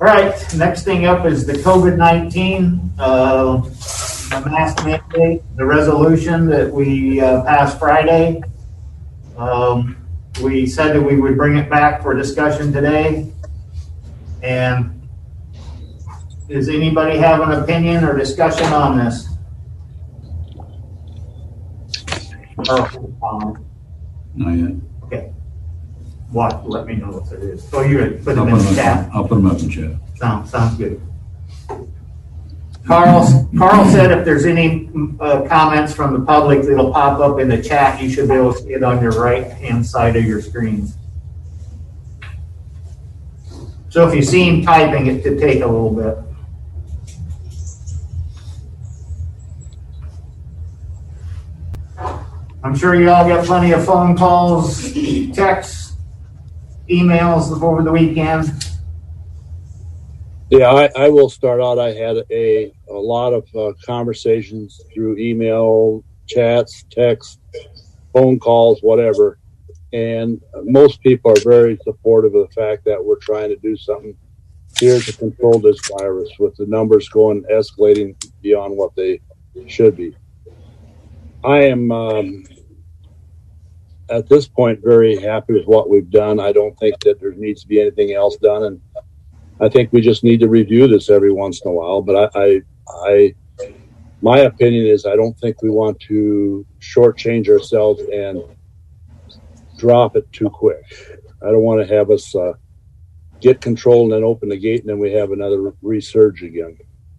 All right, next thing up is the COVID-19, the mask mandate, the resolution that we passed Friday. We said that we would bring it back for discussion today. And does anybody have an opinion or discussion on this? Not yet. Okay. What? Let me know if it is. Oh, you're going to put them in the chat. I'll put them up in chat. Sounds good. Carl said if there's any comments from the public, it'll pop up in the chat. You should be able to see it on your right-hand side of your screen. So if you see him typing, it could take a little bit. I'm sure you all get plenty of phone calls, texts, emails over the weekend. Yeah, I will start out. I had a lot of conversations through email, chats, text, phone calls, whatever. And most people are very supportive of the fact that we're trying to do something here to control this virus with the numbers escalating beyond what they should be. I am, at this point, very happy with what we've done. I don't think that there needs to be anything else done. And I think we just need to review this every once in a while. But my opinion is I don't think we want to shortchange ourselves and drop it too quick. I don't want to have us get control and then open the gate and then we have another resurge again.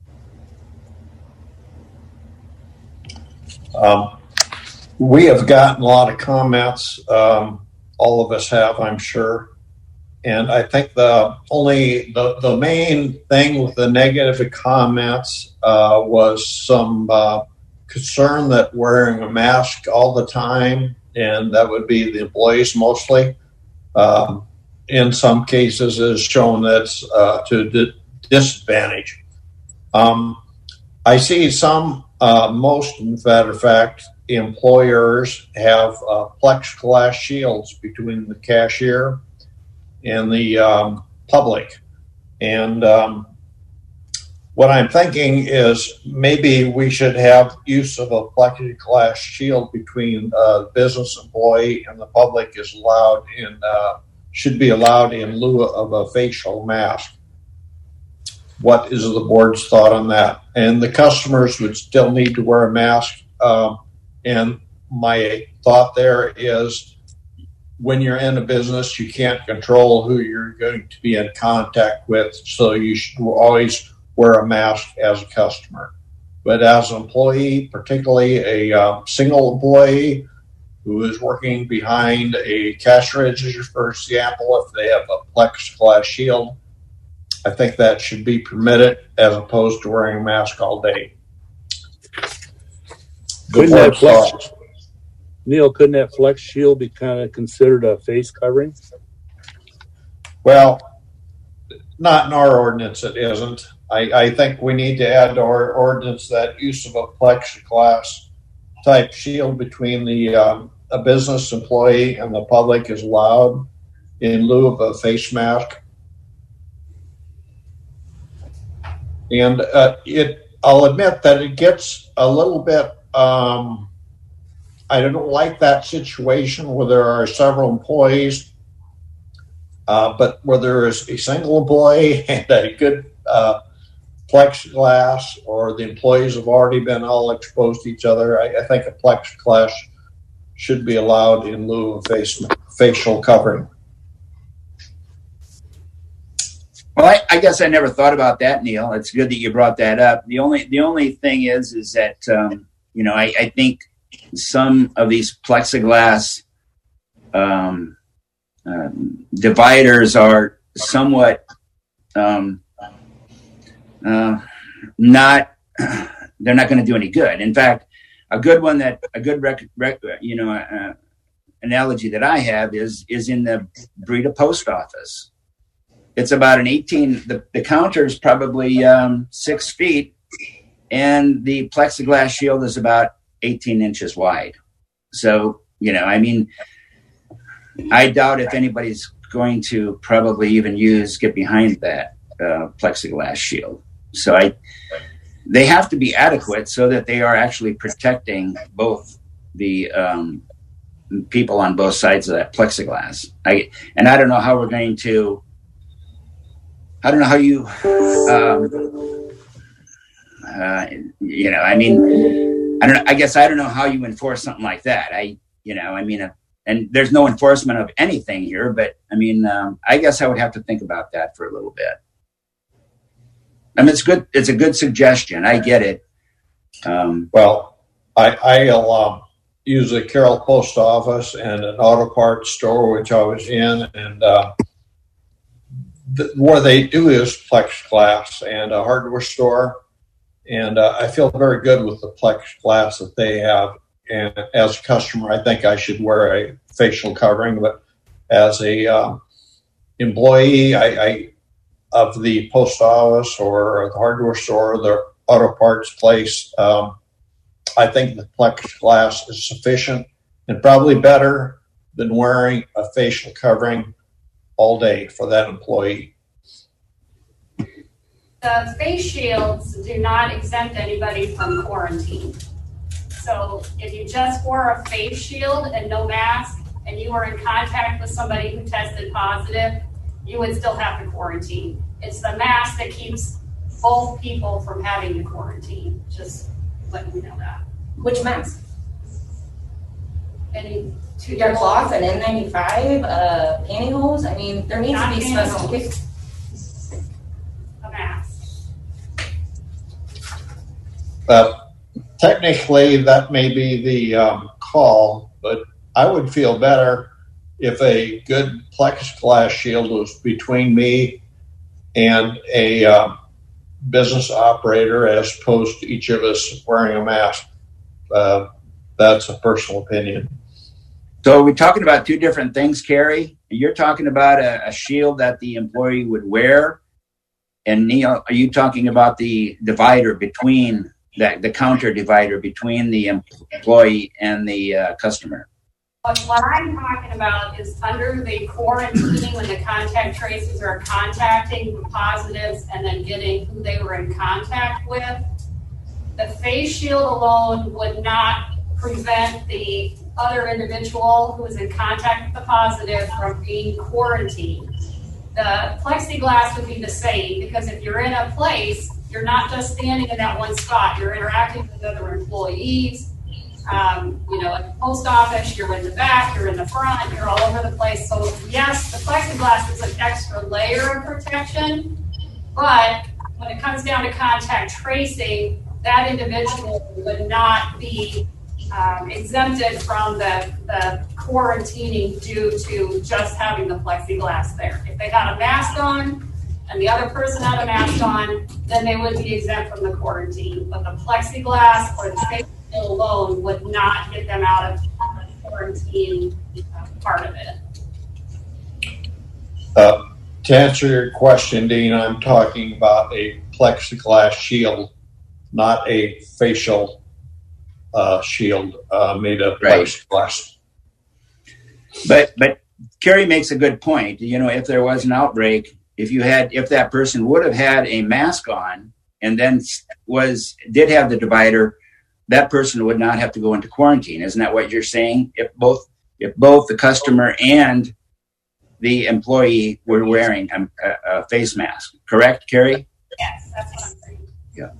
We have gotten a lot of comments. All of us have, I'm sure. And I think the main thing with the negative comments was some concern that wearing a mask all the time, and that would be the employees mostly, in some cases is shown that's to disadvantage. I see some, most, in matter of fact, employers have plexiglass shields between the cashier and the public. And what I'm thinking is maybe we should have use of a plexiglass shield between the business employee and the public is allowed should be allowed in lieu of a facial mask. What is the board's thought on that? And the customers would still need to wear a mask. And my thought there is when you're in a business, you can't control who you're going to be in contact with. So you should always wear a mask as a customer. But as an employee, particularly a single employee who is working behind a cash register, for example, if they have a plexiglass shield, I think that should be permitted as opposed to wearing a mask all day. Couldn't that flex shield be kind of considered a face covering? Well, not in our ordinance, it isn't. I think we need to add to our ordinance that use of a plexiglass type shield between the a business employee and the public is allowed in lieu of a face mask. And I'll admit that it gets a little bit, I don't like that situation where there are several employees, but where there is a single employee and a good plexiglass, or the employees have already been all exposed to each other, I think a plexiglass should be allowed in lieu of facial covering. Well, I guess I never thought about that, Neil. It's good that you brought that up. The only thing is that I think some of these plexiglass dividers are somewhat not. They're not going to do any good. In fact, a good analogy that I have is in the Breda post office. It's about an 18, the counter is probably 6 feet, and the plexiglass shield is about 18 inches wide. So, I doubt if anybody's going to probably even get behind that. plexiglass shield. So they have to be adequate so that they are actually protecting both the people on both sides of that plexiglass. I don't know how we're going to. I don't know how you. I guess I don't know how you enforce something like that. And there's no enforcement of anything here, but I guess I would have to think about that for a little bit. It's good. It's a good suggestion. I get it. Well, I'll use the Carroll Post Office and an auto parts store, which I was in, and what they do is plexiglass, and a hardware store. And I feel very good with the plexiglass that they have. And as a customer, I think I should wear a facial covering. But as a employee, I of the post office or the hardware store, the auto parts place, I think the plexiglass is sufficient and probably better than wearing a facial covering all day for that employee. The face shields do not exempt anybody from quarantine. So if you just wore a face shield and no mask and you were in contact with somebody who tested positive, you would still have to quarantine. It's the mask that keeps both people from having to quarantine. Just letting you know that. Which mask? Your cloth, an N95, pantyhose. There needs to be specific. A mask. Technically, that may be the call, but I would feel better if a good plexiglass shield was between me and a business operator as opposed to each of us wearing a mask. That's a personal opinion. So are we talking about two different things, Carrie? You're talking about a shield that the employee would wear. And Neil, are you talking about the divider between the counter divider between the employee and the customer? What I'm talking about is under the quarantining when the contact tracers are contacting the positives and then getting who they were in contact with. The face shield alone would not prevent the other individual who is in contact with the positive from being quarantined. The plexiglass would be the same because if you're in a place, you're not just standing in that one spot. You're interacting with other employees. At the post office, you're in the back, you're in the front, you're all over the place. So yes, the plexiglass is an extra layer of protection, but when it comes down to contact tracing, that individual would not be exempted from the quarantining due to just having the plexiglass there. If they had a mask on and the other person had a mask on, then they would be exempt from the quarantine. But the plexiglass or the face shield alone would not get them out of the quarantine part of it. To answer your question, Dean, I'm talking about a plexiglass shield, not a facial shield made of plexiglass. But Carrie makes a good point. If there was an outbreak, if that person would have had a mask on and then did have the divider, that person would not have to go into quarantine. Isn't that what you're saying? If both the customer and the employee were wearing a face mask, correct, Carrie? Yes, that's what I'm saying. Yeah.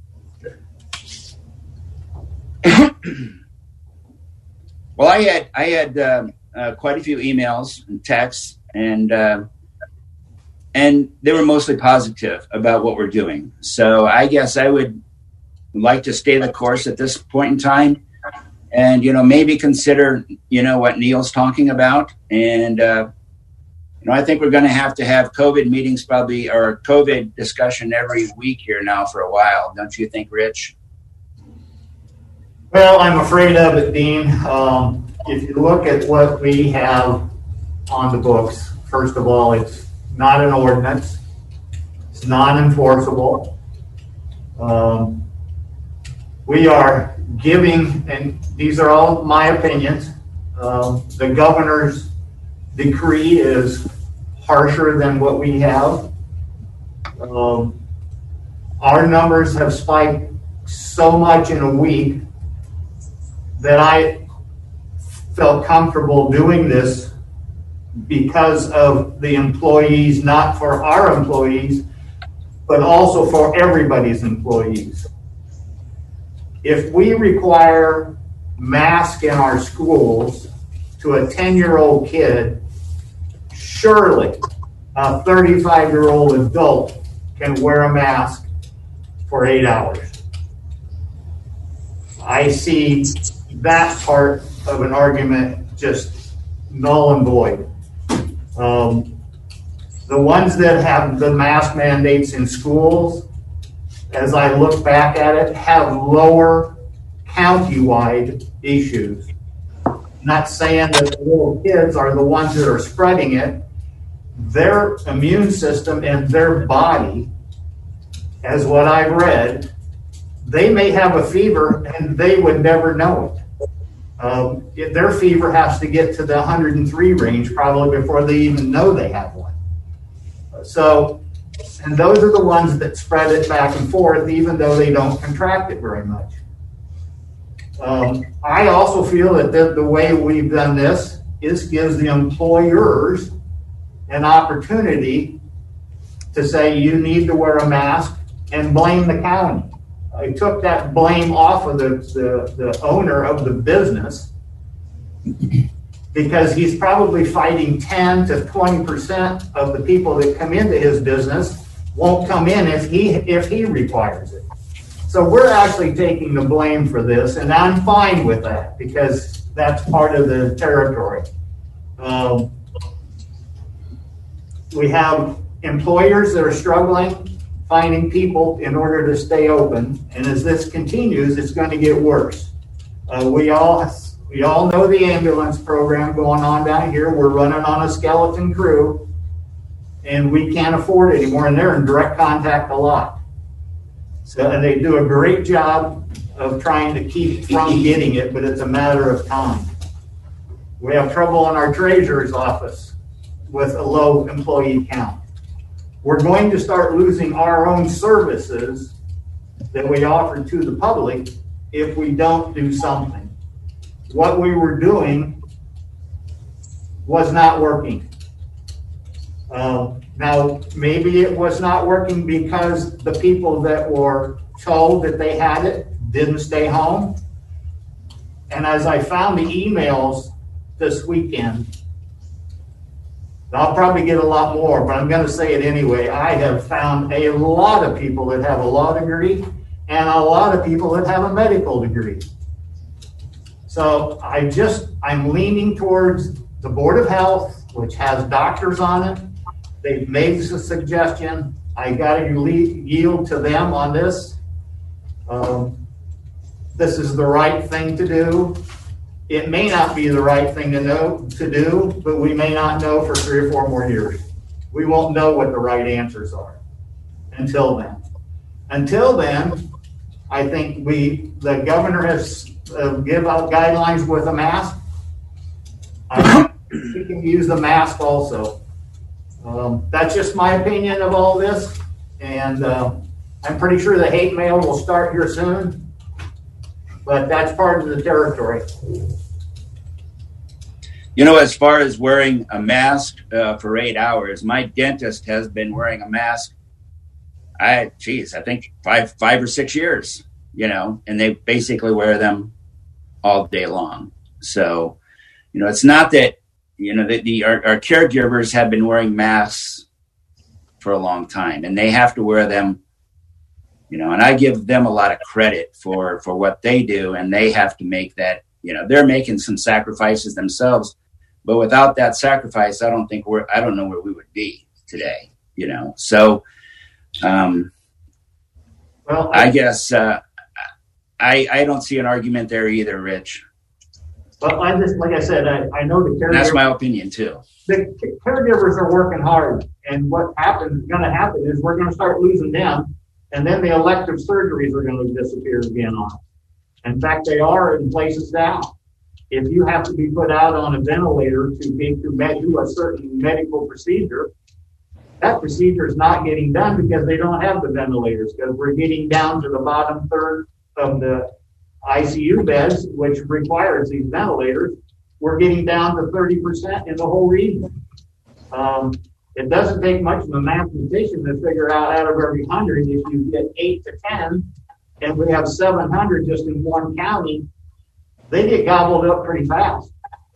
Well, I had quite a few emails and texts, and they were mostly positive about what we're doing. So I guess I would like to stay the course at this point in time, and maybe consider what Neil's talking about, and I think we're going to have COVID meetings probably, or COVID discussion every week here now for a while. Don't you think, Rich? Well, I'm afraid of it, Dean. If you look at what we have on the books, first of all, it's not an ordinance. It's non-enforceable. We are giving, and these are all my opinions, the governor's decree is harsher than what we have. Our numbers have spiked so much in a week that I felt comfortable doing this because of the employees, not for our employees, but also for everybody's employees. If we require masks in our schools to a 10-year-old kid, surely a 35-year-old adult can wear a mask for 8 hours. I see that part of an argument just null and void. The ones that have the mask mandates in schools, as I look back at it, have lower county-wide issues. Not saying that the little kids are the ones that are spreading it. Their immune system and their body, as what I've read, they may have a fever and they would never know it. Their fever has to get to the 103 range probably before they even know they have one. So, and those are the ones that spread it back and forth, even though they don't contract it very much. I also feel that the way we've done this gives the employers an opportunity to say you need to wear a mask and blame the county. I took that blame off of the owner of the business because he's probably fighting 10 to 20% of the people that come into his business won't come in if he requires it. So we're actually taking the blame for this, and I'm fine with that because that's part of the territory. We have employers that are struggling finding people in order to stay open, and as this continues, it's going to get worse. We all know the ambulance program going on down here. We're running on a skeleton crew, and we can't afford it anymore, and they're in direct contact a lot. So, and they do a great job of trying to keep from getting it, but it's a matter of time. We have trouble in our treasurer's office with a low employee count. We're going to start losing our own services that we offer to the public if we don't do something. What we were doing was not working. Now, maybe it was not working because the people that were told that they had it didn't stay home. And as I found the emails this weekend, I'll probably get a lot more, but I'm going to say it anyway. I have found a lot of people that have a law degree and a lot of people that have a medical degree. So I'm leaning towards the Board of Health, which has doctors on it. They've made a suggestion. I got to yield to them on this. This is the right thing to do. It may not be the right thing to do, but we may not know for 3 or 4 more years. We won't know what the right answers are until then. Until then, I think the governor has give out guidelines with a mask. We can use the mask also. That's just my opinion of all this, and I'm pretty sure the hate mail will start here soon. But that's part of the territory. You know, as far as wearing a mask for 8 hours, my dentist has been wearing a mask, I think 5 or 6 years, and they basically wear them all day long. So, it's not that, our caregivers have been wearing masks for a long time, and they have to wear them. And I give them a lot of credit for what they do, and they have to make that, they're making some sacrifices themselves, but without that sacrifice, I don't know where we would be today, So, well, I guess I don't see an argument there either, Rich. Well, like I said, I know the caregivers. That's my opinion too. The caregivers are working hard, and what going to happen is we're going to start losing them. And then the elective surgeries are going to disappear again on us. In fact, they are in places now. If you have to be put out on a ventilator to do a certain medical procedure, that procedure is not getting done because they don't have the ventilators, because we're getting down to the bottom third of the ICU beds, which requires these ventilators. We're getting down to 30% in the whole region. It doesn't take much of a mathematician to figure out of every 100, if you get 8 to 10, and we have 700 just in one county, they get gobbled up pretty fast.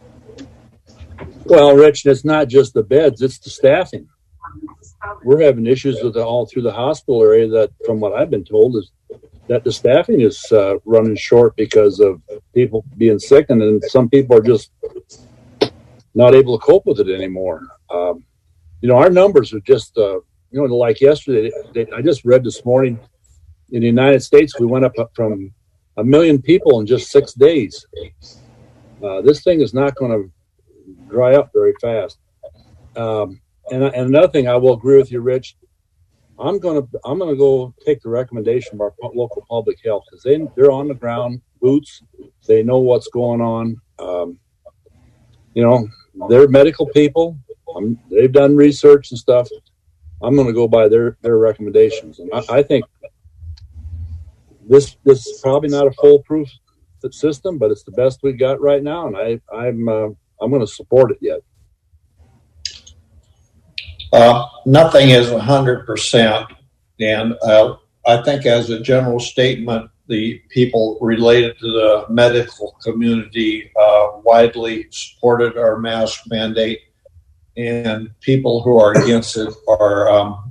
Well, Rich, it's not just the beds, it's the staffing. We're having issues with all through the hospital area that, from what I've been told, is that the staffing is running short because of people being sick, and then some people are just not able to cope with it anymore. Our numbers are just, like yesterday, I just read this morning, in the United States, we went up from 1 million people in just 6 days. This thing is not going to dry up very fast. And another thing, I will agree with you, Rich. I'm gonna go take the recommendation of our local public health, because they're on the ground, boots. They know what's going on. They're medical people. They've done research and stuff. I'm going to go by their recommendations, and I think this is probably not a foolproof system, but it's the best we got right now, and I'm going to support it yet. Nothing is 100%, and I think as a general statement, the people related to the medical community widely supported our mask mandate, and people who are against it are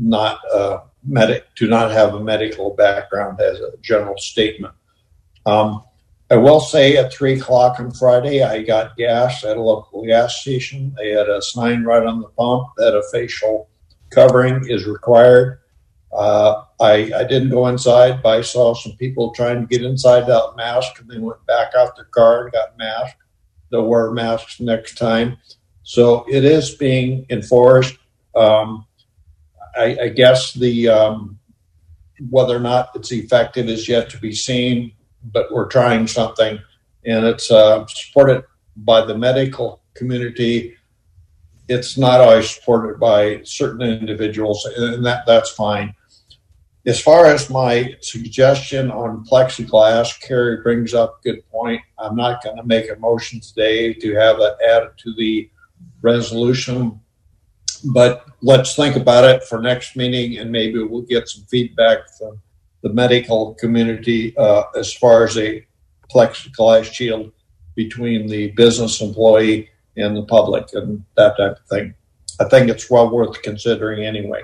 do not have a medical background, as a general statement. I will say at 3:00 on Friday, I got gas at a local gas station. They had a sign right on the pump that a facial covering is required. I didn't go inside, but I saw some people trying to get inside without masks, and they went back out their car and got masked. They'll wear masks next time. So it is being enforced. I guess the whether or not it's effective is yet to be seen, but we're trying something, and it's supported by the medical community. It's not always supported by certain individuals, and that's fine. As far as my suggestion on plexiglass, Carrie brings up a good point. I'm not going to make a motion today to have that added to the resolution, but let's think about it for next meeting, and maybe we'll get some feedback from the medical community as far as a plexiglass shield between the business employee and the public and that type of thing. I think it's well worth considering anyway.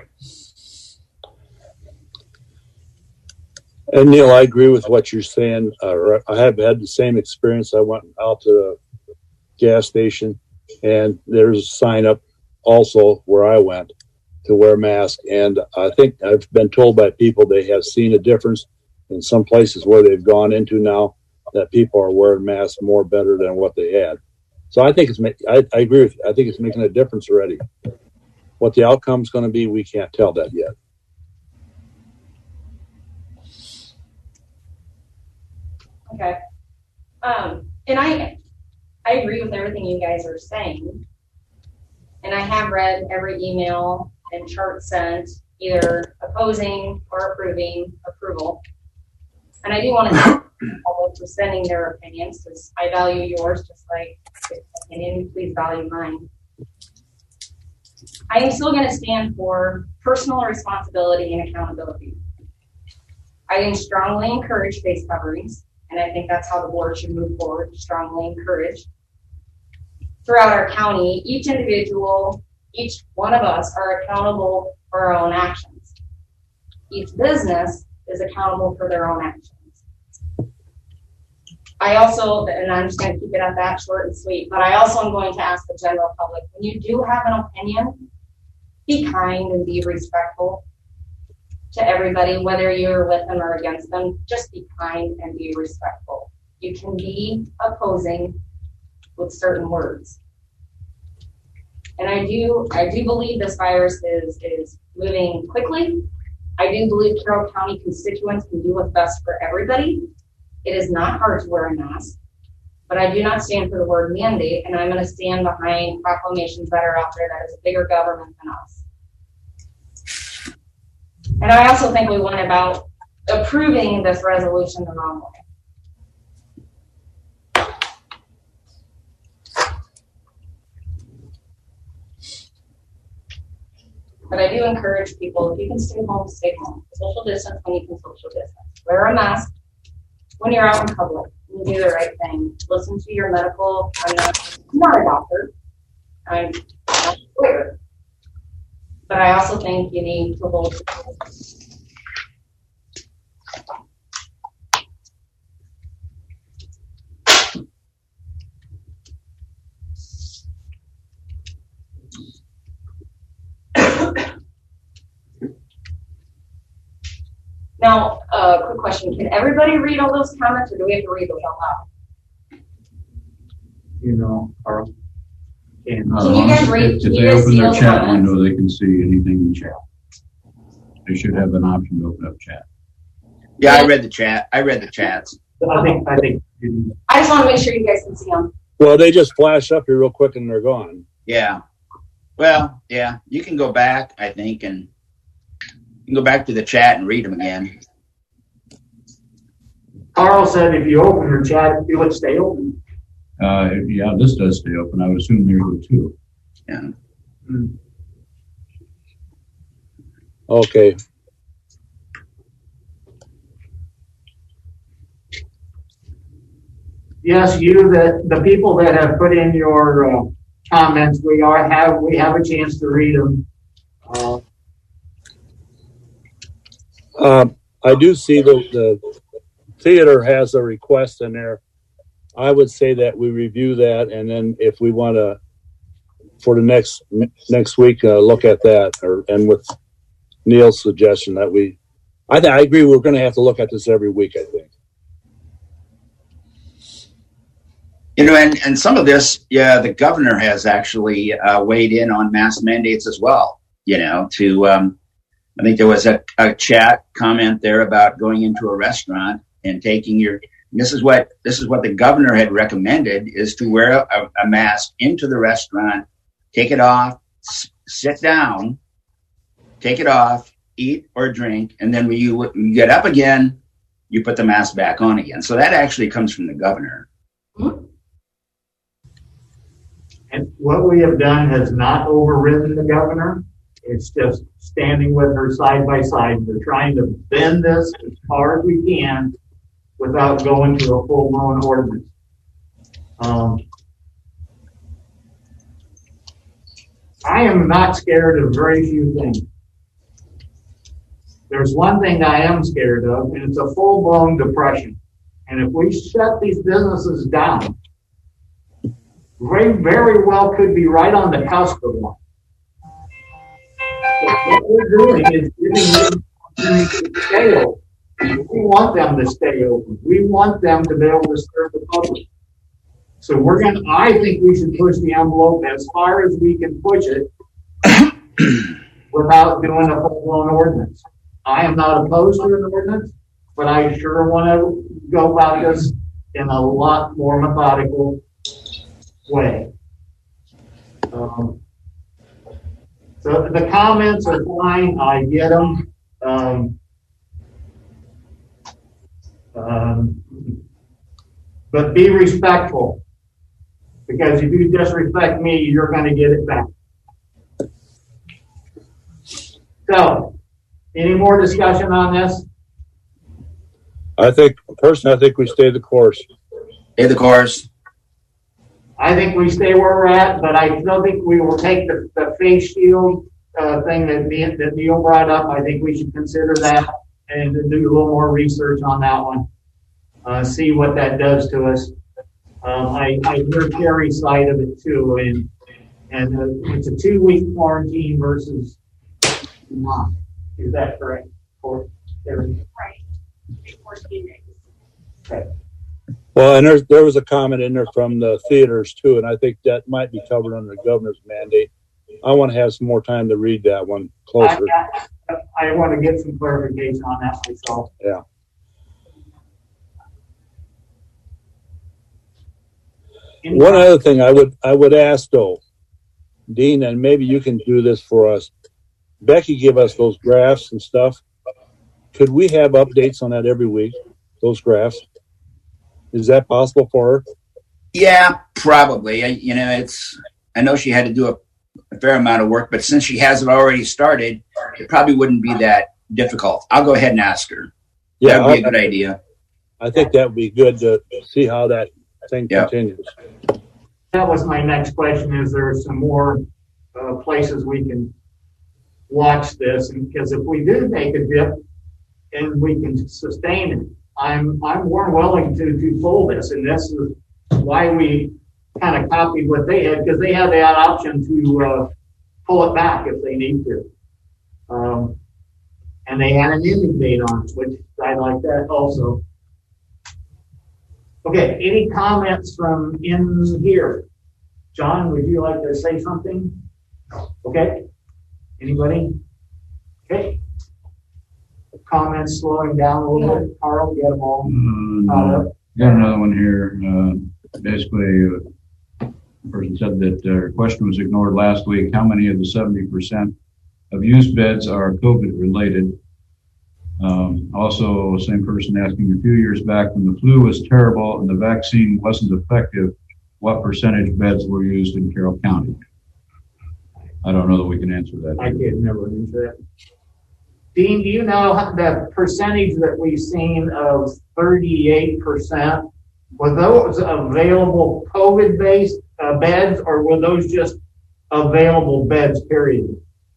And Neil, I agree with what you're saying. I have had the same experience. I went out to the gas station, and there's a sign up also where I went to wear masks. And I think I've been told by people they have seen a difference in some places where they've gone into now, that people are wearing masks more better than what they had. So I think I agree with you. I think it's making a difference already. What the outcome's going to be, we can't tell that yet. Okay. And I agree with everything you guys are saying. And I have read every email and chart sent, either opposing or approving approval. And I do want to thank people for sending their opinions, because I value yours just like your opinion. Please value mine. I am still going to stand for personal responsibility and accountability. I strongly encourage face coverings, and I think that's how the board should move forward, strongly encourage. Throughout our county, each individual, each one of us are accountable for our own actions. Each business is accountable for their own actions. I also, and I'm just going to keep it at that, short and sweet, but I also am going to ask the general public, when you do have an opinion, be kind and be respectful to everybody, whether you're with them or against them. Just be kind and be respectful. You can be opposing with certain words. And I do believe this virus is moving quickly. I do believe Carroll County constituents can do what's best for everybody. It is not hard to wear a mask, but I do not stand for the word mandate, and I'm going to stand behind proclamations that are out there that is a bigger government than us. And I also think we went about approving this resolution the wrong way. But I do encourage people, if you can stay home, stay home. Social distance when you can social distance. Wear a mask when you're out in public. You do the right thing. Listen to your medical. I'm not a doctor. I'm not a lawyer. But I also think you need to hold. Now, quick question. Can everybody read all those comments, or do we have to read those out loud? You know, Carl. And, Can you guys read? If Can they you guys open see their those chat comments? window, they can see anything in chat. They should have an option to open up chat. Yeah, I read the chat. I read the chats. I think. I just want to make sure you guys can see them. Well, they just flash up here real quick and they're gone. Yeah. Well, yeah, you can go back, I think, and you can go back to the chat and read them again. Carl said if you open your chat, it would stay open. Yeah, this does stay open. I would assume there would too. Yeah. Okay. Yes, the people that have put in your comments, we have a chance to read them. I do see the theater has a request in there. I would say that we review that, and then if we want to, for the next week, look at that, and with Neil's suggestion that I agree. We're going to have to look at this every week, I think. You know, and some of this, yeah, the governor has actually weighed in on mask mandates as well. You know, I think there was a chat comment there about going into a restaurant and taking this is what the governor had recommended, is to wear a mask into the restaurant, take it off, sit down, take it off, eat or drink, and then when you get up again, you put the mask back on again. So that actually comes from the governor. Mm-hmm. And what we have done has not overridden the governor. It's just standing with her side by side. We're trying to bend this as far as we can without going to a full-blown ordinance. I am not scared of very few things. There's one thing I am scared of, and it's a full-blown depression. And if we shut these businesses down, very well could be right on the cusp of one. What we're doing is giving them to stay open. We want them to stay open. We want them to be able to serve the public. So I think we should push the envelope as far as we can push it without doing a full-blown ordinance. I am not opposed to an ordinance, but I sure want to go about this in a lot more methodical way. So the comments are fine. I get them. But be respectful, because if you disrespect me, you're going to get it back. So, any more discussion on this? I think we stay the course. Stay the course. I think we stay where we're at, but I still think we will take the face shield thing that Neil brought up. I think we should consider that and do a little more research on that one. See what that does to us. I hear Terry's side of it too, and it's a 2-week quarantine versus not. Is that correct? For Terry? Right. 14 days. Okay. Well, and there was a comment in there from the theaters too, and I think that might be covered under the governor's mandate. I want to have some more time to read that one closer. I want to get some clarification on that myself. Yeah. One other thing I would ask though, Dean, and maybe you can do this for us. Becky gave us those graphs and stuff. could we have updates on that every week? Those graphs? Is that possible for her? Yeah, probably. I know she had to do a fair amount of work, but since she has it already started, it probably wouldn't be that difficult. I'll go ahead and ask her. Yeah, that would be a good idea. I think that would be good to see how that thing continues. That was my next question. Is there some more places we can watch this? And because if we do make a dip and we can sustain it, I'm more willing to pull this. And this is why we kind of copied what they had, because they had that option to pull it back if they need to. And they had an ending date on it, which I like that also. Okay, any comments from in here? John, would you like to say something? Okay. Anybody? Okay. Comments slowing down a little bit. Carl, get them all. Got another one here. Basically, the person said that her question was ignored last week. How many of the 70% of used beds are COVID related? Also, same person asking a few years back when the flu was terrible and the vaccine wasn't effective, what percentage beds were used in Carroll County? I don't know that we can answer that. I can't never answer that. Dean, do you know the percentage that we've seen of 38%? Were those available COVID-based beds, or were those just available beds, period?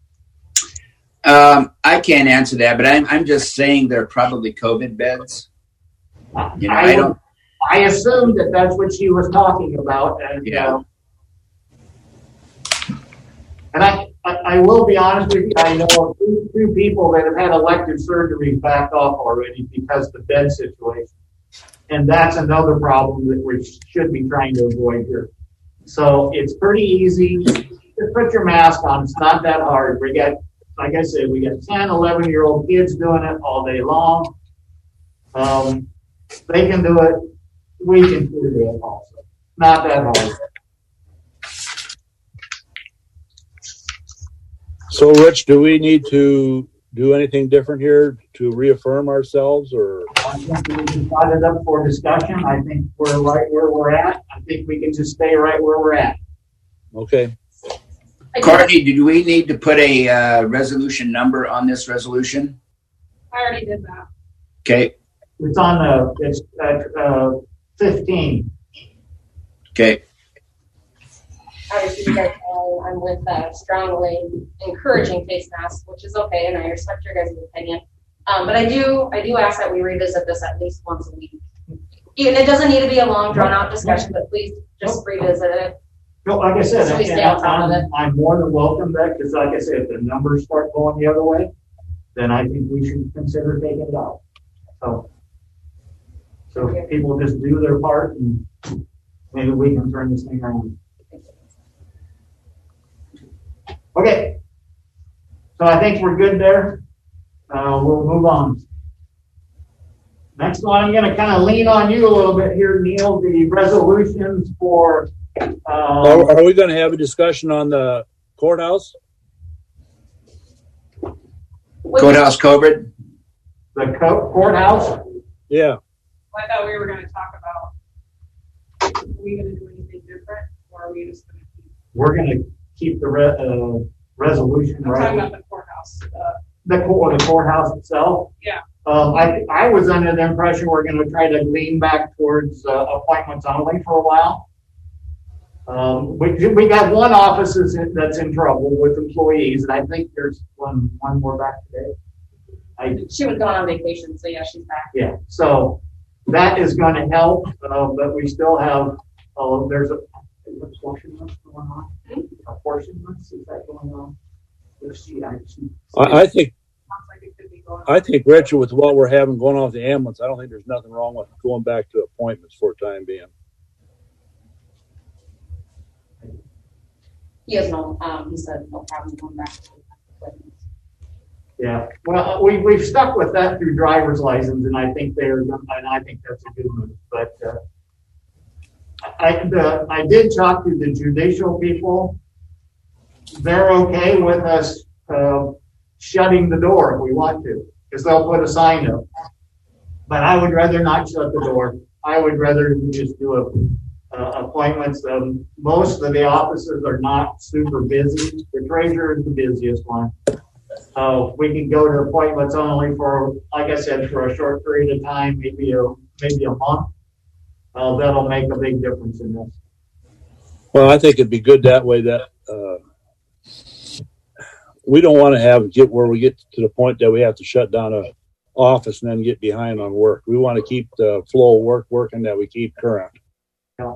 I can't answer that, but I'm just saying they're probably COVID beds. I assumed that that's what she was talking about, and yeah. And I will be honest with you. I know two people that have had elective surgeries backed off already because of the bed situation, and that's another problem that we should be trying to avoid here. So it's pretty easy. Just put your mask on. It's not that hard. We got, like I said, we got 10, 11-year-old kids doing it all day long. They can do it. We can do it also. Not that hard. So, Rich, do we need to do anything different here to reaffirm ourselves, or? I think we can put it up for discussion. I think we're right where we're at. I think we can just stay right where we're at. Okay. Courtney, do we need to put a resolution number on this resolution? I already did that. Okay. It's on it's 15. Okay. Obviously, you guys know I'm with strongly encouraging face masks, which is okay, and I respect your guys' opinion. But I do ask that we revisit this at least once a week. Even it doesn't need to be a long, drawn-out discussion, but please just revisit it. No, like I said, So we stay on top of it. I'm more than welcome to that, because like I said, if the numbers start going the other way, then I think we should consider taking it out. So if people just do their part, and maybe we can turn this thing around. Okay, so I think we're good there. We'll move on. Next one, I'm going to kind of lean on you a little bit here, Neil. The resolutions for. Are we going to have a discussion on the courthouse? Courthouse COVID? The courthouse? Yeah. I thought we were going to talk about, are we going to do anything different, or are we just going to keep? We're going to keep the resolution I'm right. talking about the courthouse. The courthouse itself. Yeah. I was under the impression we're going to try to lean back towards appointments only for a while. We got one office that's in trouble with employees, and I think there's one more back today. She was going on vacation, so yeah, she's back. Yeah, so that is going to help, but we still have, there's a portion list going on. A portion list, is that going on? I think, Richard, with what we're having going on with the ambulance, I don't think there's nothing wrong with going back to appointments for a time being. He has no, he said no problem going back to appointments. Yeah, well, we've stuck with that through driver's license, and I think that's a good move. But I did talk to the judicial people. They're okay with us shutting the door if we want to, because they'll put a sign up. But I would rather not shut the door. I would rather just do appointments. Most of the offices are not super busy. The treasurer is the busiest one. So we can go to appointments only for, like I said, for a short period of time, maybe a month. That'll make a big difference in this. Well, I think it'd be good that way. That we don't want to get where we get to the point that we have to shut down a office and then get behind on work. We want to keep the flow of work working that we keep current. Yeah.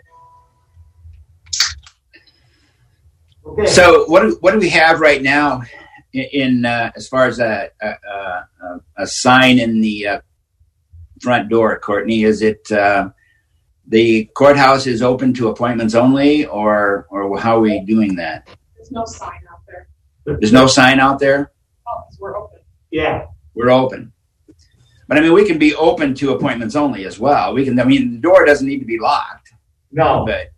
Okay. So what do we have right now in as far as a sign in the front door, Courtney? Is it the courthouse is open to appointments only, or how are we doing that? There's no sign out there. There's no sign out there? Oh, 'cause we're open. Yeah. We're open. But I mean, we can be open to appointments only as well. The door doesn't need to be locked. No. But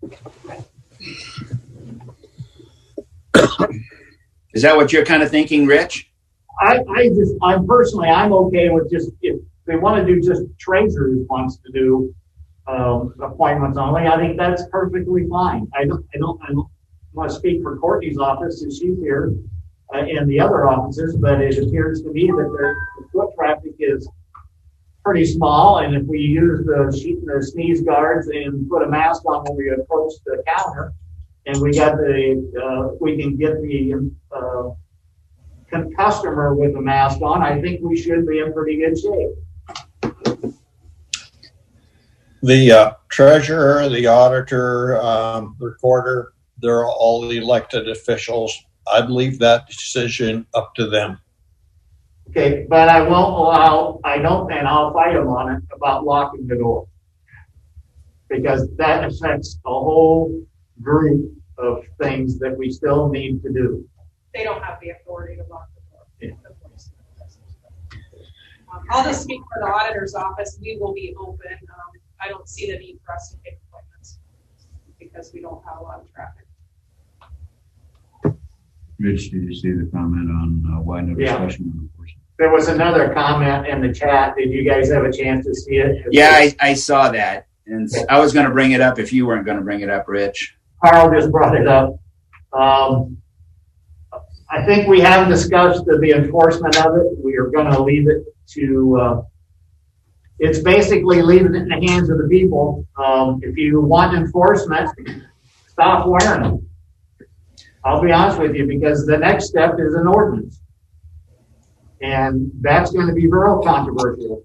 is that what you're kind of thinking, Rich? I'm personally, I'm okay with just, if they want to do just treasurers wants to do appointments only, I think that's perfectly fine. I don't want to speak for Courtney's office, and she's here, and the other offices, but it appears to me that the foot traffic is pretty small, and if we use the sneeze guards and put a mask on when we approach the counter, and we can get the customer with a mask on, I think we should be in pretty good shape. The treasurer, the auditor, recorder, they're all elected officials. I'd leave that decision up to them. Okay, but I won't and I'll fight them on it about locking the door. Because that affects a whole group of things that we still need to do. They don't have the authority to lock the door. Yeah. I'll just speak for the auditor's office. We will be open. I don't see the need for us to take appointments because we don't have a lot of traffic. Rich, did you see the comment on why no discussion on enforcement? There was another comment in the chat. Did you guys have a chance to see it? Yeah, I saw that. And I was going to bring it up if you weren't going to bring it up, Rich. Carl just brought it up. I think we have discussed the enforcement of it. We are going to leave it to, it's basically leaving it in the hands of the people. If you want enforcement, stop wearing them. I'll be honest with you, because the next step is an ordinance. And that's going to be real controversial.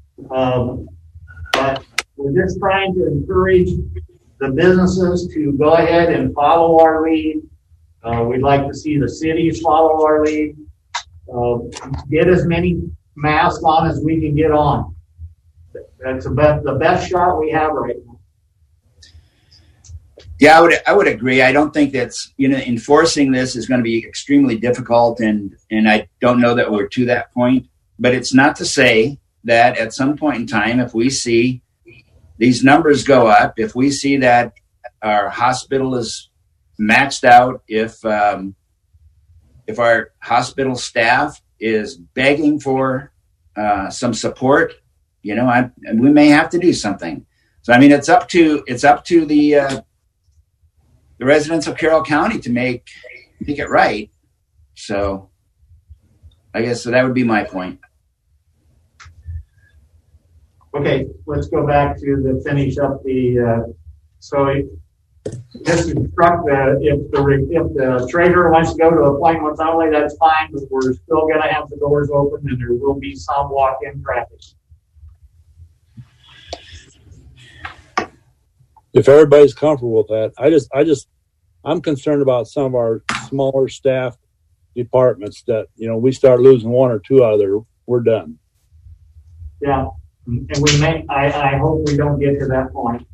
But we're just trying to encourage the businesses to go ahead and follow our lead. We'd like to see the cities follow our lead. Get as many masks on as we can get on. That's the best shot we have right now. Yeah, I would agree. I don't think that's, enforcing this is going to be extremely difficult, and I don't know that we're to that point. But it's not to say that at some point in time, if we see these numbers go up, if we see that our hospital is maxed out, if our hospital staff is begging for some support, we may have to do something. So I mean, it's up to the residents of Carroll County to make it right. So I guess that would be my point. Okay, let's go back to finish up so just instruct if the treasurer wants to go to appointments only, that's fine, but we're still going to have the doors open and there will be some walk-in traffic. If everybody's comfortable with that, I'm concerned about some of our smaller staff departments that, we start losing one or two out of there, we're done. Yeah. And I hope we don't get to that point.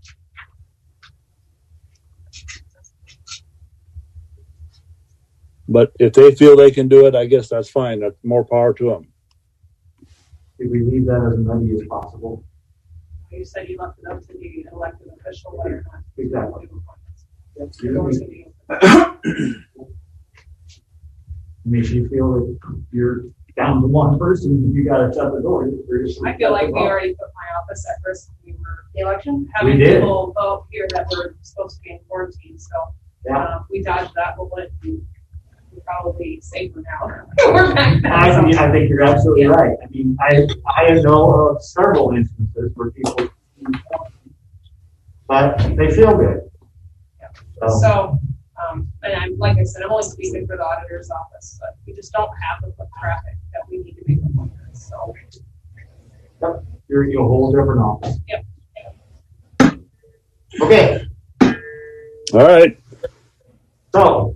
But if they feel they can do it, I guess that's fine. That's more power to them. Should we leave that as muddy as possible? You said you left it up to the elected official whether or not. Exactly. I mean, if you feel that down to one person, if you gotta shut the door. I feel like we already put my office at risk when we were The election? having We did. people vote here that were supposed to be in quarantine, so. Yeah. We dodged that bullet, and we're probably safer now. We're back. I think you're absolutely right. I mean, I know of several instances where people, but they feel good. So, and I'm, like I said, I'm only speaking for the auditor's office, but we just don't have the foot traffic that we need to make appointments, so. Yep, you're a whole different office. Yep. Okay, All right. so